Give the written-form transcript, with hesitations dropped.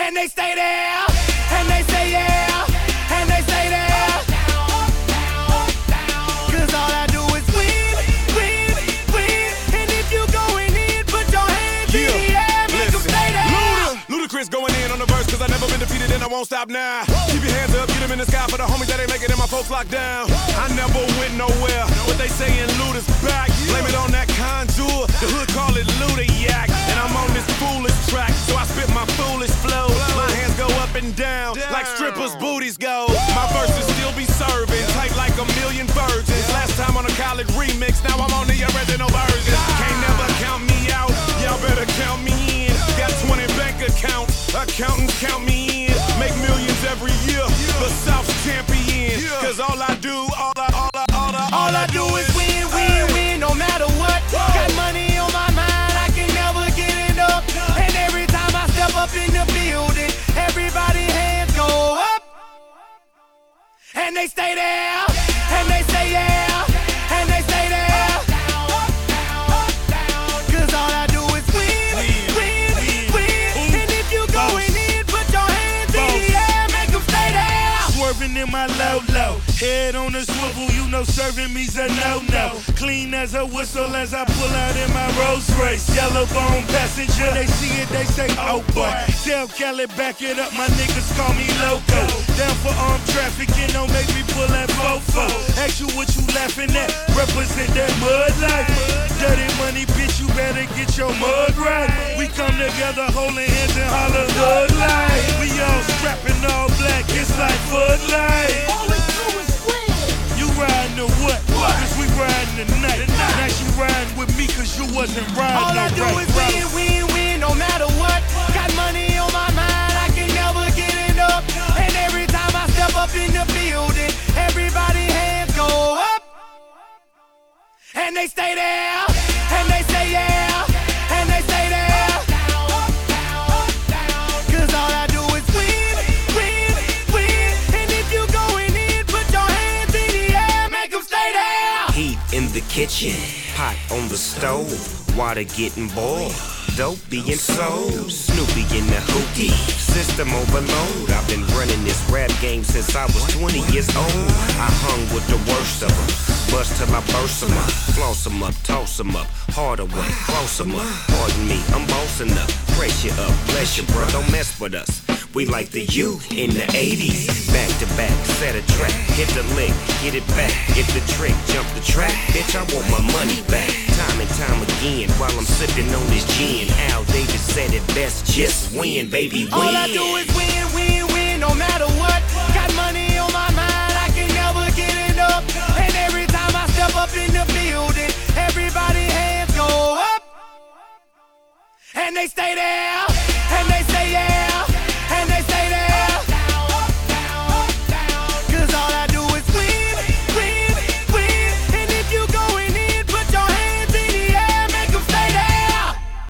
and they stay there, and they say yeah, and they stay there. Cause all I do is win, win, win. And if you going in, put your hands in the air, make them stay there. Ludacris going in on the verse, cause I never been defeated and I won't stop now. Keep your hands up, get them in the sky for the homies that ain't making it, my folks locked down. I never went nowhere, what they saying Luda's back. Blame it on that contour, the hood call it Luda-yak. And I'm on this foolish track, so I spit my foolish flow. My hands go up and down, like strippers' booties go. My verses still be serving, tight like a million virgins. Last time on a college remix, now I'm on the original version. Can't never count me out, y'all better count me in. Got 20 bank accounts, accountants count me in. Make millions every year, the South's champion. Cause all I do, all I do is win, win, win, no matter what. Got money on my mind, I can never get enough. And every time I step up in the building, everybody hands go up. And they stay there, and they say yeah, and they stay there. Cause all I do is win, win, win. And if you going in, put your hands in the air, make them stay there. Swerving in my low, head on the swivel, you know serving me's a no-no. Clean as a whistle as I pull out in my Rolls Royce. Yellow bone passenger, they see it, they say, oh boy. Tell Cali, back it up, my niggas call me loco. Down for armed trafficking, don't make me pull that fofo. Ask you what you laughing at, represent that mud life. Dirty money, bitch, you better get your mud right. We come together holding hands and holler hood life. We all strapping all black, it's like Bud Light. All we do is win. You riding to what? Cause we riding tonight. Now you riding with me cause you wasn't riding. All I do is win, win, win, no matter what. Got money on my mind, I can never get enough. And every time I step up in the building, everybody hands go up. And they stay there, and they say yeah, and they stay there. Cause all I do is win, win, win. And if you going in, put your hands in the air, make them stay there. Heat in the kitchen, pot on the stove, water getting boiled, dope being sold, Snoopy in the hoopty, system overload. I've been running this rap game since I was 20 years old. I hung with the worst of them, bust till I burst them up, floss them up, toss them up, harder way, close them up. Pardon me, I'm bossing up, brace you up, bless you, bro, don't mess with us. We like the U in the 80s. Back to back, set a track, hit the lick, get it back, get the trick, jump the track. Bitch, I want my money back. Time and time again, while I'm sipping on this gin. Al Davis said it best, just win, baby, win. All I do is win, win, win, no matter what. Got money on my mind, I can never get enough. And every time I step up in the building, everybody hands go up. And they stay there.